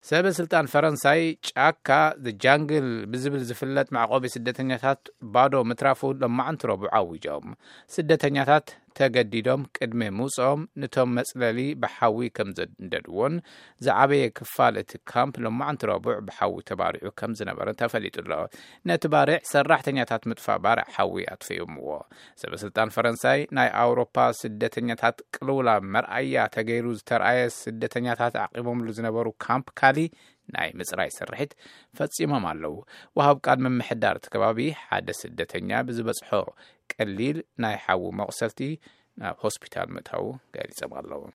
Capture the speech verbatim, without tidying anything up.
سبب سلطان فرنساي ጫካ the jungle بزبل زفلت معقوب ስደተኛታት ባዶ ምትራፉ لما عنترو بعاوجهم ስደተኛታት ተገዲዶም ቅድመ ሙጾም ንቶም መጽለሊ በሐዊ ከም ዘንደድዎን ዘዓበየ ክፋል እቲ ካምፕ لما عنترو በሐዊ ተባሪዑ ከም ዝነበረ ተፈሊጡሎ ነቲ ባሪዕ ሰራሕተኛታት ምጥፋ ባሪዕ ሐዊ አጥፊዮምዎ ሰበ ስልጣን ፈረንሳይ ናይ አውሮፓ ስደተኛታት ቅልውላ መርአያ ተገይሩ ዝተርአየ ስደተኛታት አቂቦም ዝነበሩ ካምፕ ካሊ ናይ ምጽራይ ስርሒት ፈጺሞም አለው ወሃብ ቃል መምሕዳር ተከባቢ ሓደ ስደተኛ ብዝበጽሖ ቀሊል ናይ ሐዊ መቅሰልቲ ናብ ሆስፒታል መታው ገሊጾም አለው